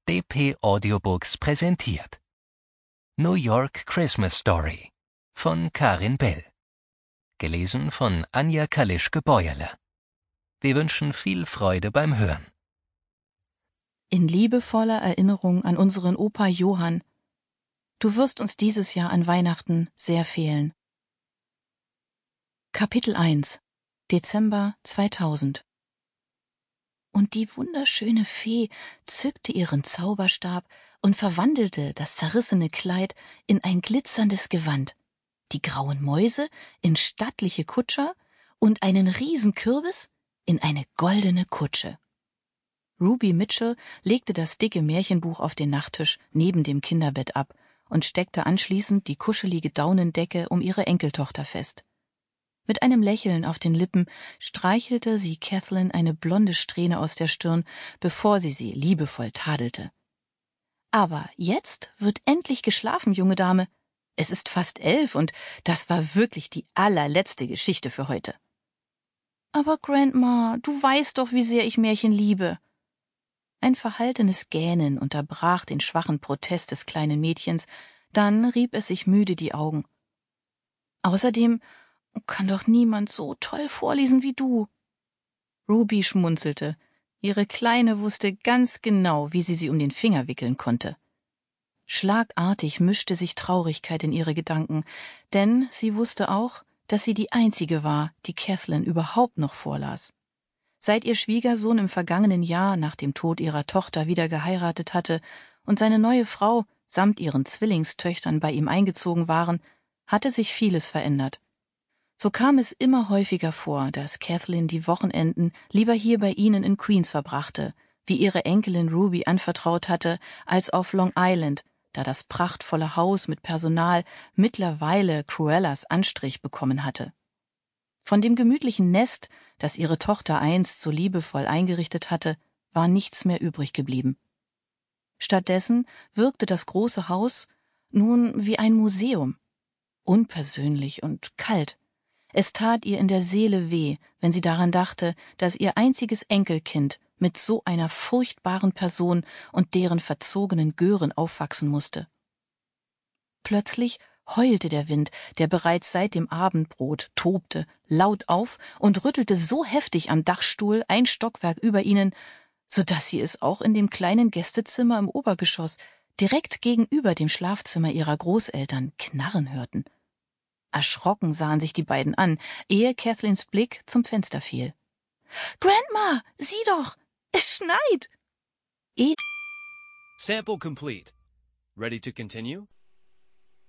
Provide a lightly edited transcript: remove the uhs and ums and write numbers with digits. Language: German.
DP Audiobooks präsentiert New York Christmas Story von Karin Bell. Gelesen von Anja Kalischke-Beuerle. Wir wünschen viel Freude beim Hören. In liebevoller Erinnerung an unseren Opa Johann. Du wirst uns dieses Jahr an Weihnachten sehr fehlen. Kapitel 1 Dezember 2000. Und die wunderschöne Fee zückte ihren Zauberstab und verwandelte das zerrissene Kleid in ein glitzerndes Gewand, die grauen Mäuse in stattliche Kutscher und einen Riesenkürbis in eine goldene Kutsche. Ruby Mitchell legte das dicke Märchenbuch auf den Nachttisch neben dem Kinderbett ab und steckte anschließend die kuschelige Daunendecke um ihre Enkeltochter fest. Mit einem Lächeln auf den Lippen streichelte sie Kathleen eine blonde Strähne aus der Stirn, bevor sie liebevoll tadelte. »Aber jetzt wird endlich geschlafen, junge Dame. Es ist fast 11 und das war wirklich die allerletzte Geschichte für heute.« »Aber Grandma, du weißt doch, wie sehr ich Märchen liebe.« Ein verhaltenes Gähnen unterbrach den schwachen Protest des kleinen Mädchens, dann rieb es sich müde die Augen. »Außerdem kann doch niemand so toll vorlesen wie du.« Ruby schmunzelte. Ihre Kleine wusste ganz genau, wie sie um den Finger wickeln konnte. Schlagartig mischte sich Traurigkeit in ihre Gedanken, denn sie wusste auch, dass sie die Einzige war, die Kathleen überhaupt noch vorlas. Seit ihr Schwiegersohn im vergangenen Jahr nach dem Tod ihrer Tochter wieder geheiratet hatte und seine neue Frau samt ihren Zwillingstöchtern bei ihm eingezogen waren, hatte sich vieles verändert. So kam es immer häufiger vor, dass Kathleen die Wochenenden lieber hier bei ihnen in Queens verbrachte, wie ihre Enkelin Ruby anvertraut hatte, als auf Long Island, da das prachtvolle Haus mit Personal mittlerweile Cruellas Anstrich bekommen hatte. Von dem gemütlichen Nest, das ihre Tochter einst so liebevoll eingerichtet hatte, war nichts mehr übrig geblieben. Stattdessen wirkte das große Haus nun wie ein Museum, unpersönlich und kalt. Es tat ihr in der Seele weh, wenn sie daran dachte, dass ihr einziges Enkelkind mit so einer furchtbaren Person und deren verzogenen Gören aufwachsen musste. Plötzlich heulte der Wind, der bereits seit dem Abendbrot tobte, laut auf und rüttelte so heftig am Dachstuhl ein Stockwerk über ihnen, so dass sie es auch in dem kleinen Gästezimmer im Obergeschoss, direkt gegenüber dem Schlafzimmer ihrer Großeltern, knarren hörten. Erschrocken sahen sich die beiden an, ehe Kathleens Blick zum Fenster fiel. »Grandma, sieh doch! Es schneit!« Sample complete. Ready to continue?